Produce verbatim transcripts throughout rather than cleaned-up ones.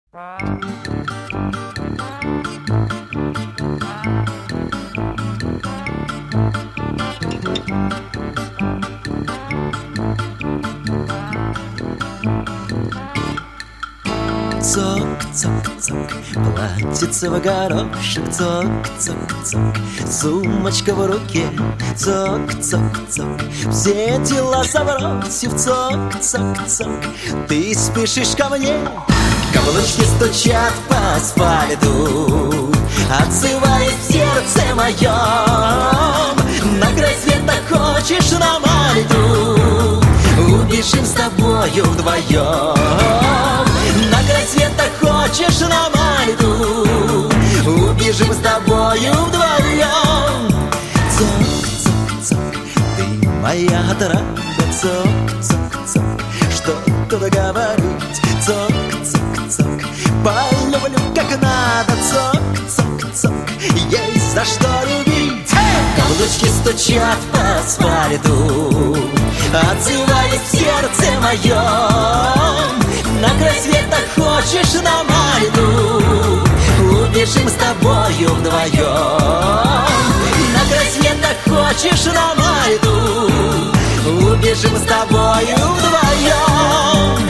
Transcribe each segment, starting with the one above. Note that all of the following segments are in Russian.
Цок-цок-цок, платьице в горошек. Цок-цок-цок, сумочка в руке. Цок-цок-цок, все дела забросив. Цок-цок-цок, ты спешишь ко мне. Каблучки стучат по асфальту, отзываясь в сердце моем. На край света хочешь на Мальту, убежим с тобою вдвоем. На край света хочешь на Мальту, убежим с тобою вдвоем. Цок-цок-цок, ты моя отрада. Цок-цок-цок, что-то договорить. Цок-цок-цок, полюблю как надо. Цок-цок-цок, есть за что любить. Каблучки стучат по асфальту, отзываясь в сердце моем. На край света хочешь на Мальту, убежим с тобою вдвоем. На край света хочешь на Мальту, убежим с тобою вдвоем.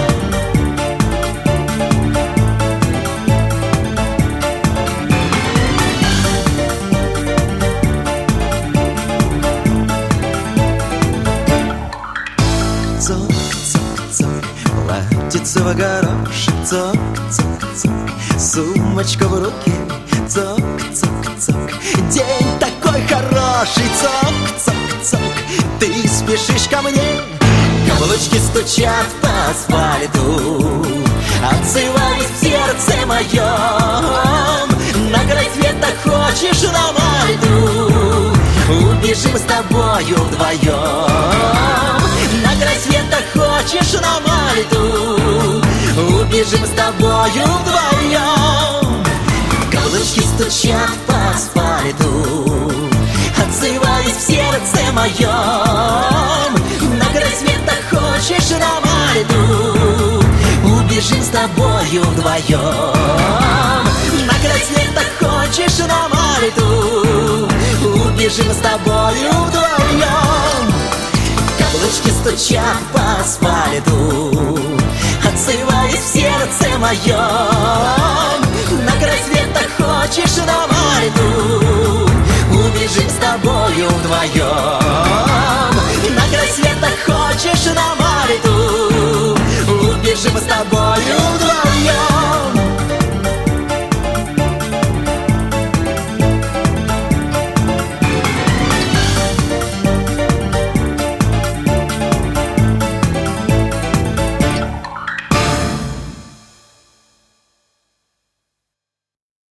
Цок-цок-цок, платьице в горошек. Цок-цок-цок, сумочка в руке. Цок-цок-цок, день такой хороший. Цок-цок-цок, ты спешишь ко мне. Каблучки стучат по асфальту, отзываясь в сердце моем. На край света хочешь на Мальту, убежим с тобою вдвоем. На край света хочешь на Мальту, убежим с тобою вдвоем. Каблучки стучат по асфальту, отзываясь в сердце моем. На край света хочешь на Мальту, убежим с тобою вдвоем. На край света хочешь на Мальту, убежим с тобою вдвоем. Каблучки стучат по асфальту, отзываясь в сердце моем. На край света хочешь на Мальту, убежим с тобою вдвоем. На край света хочешь на Мальту, убежим с тобой.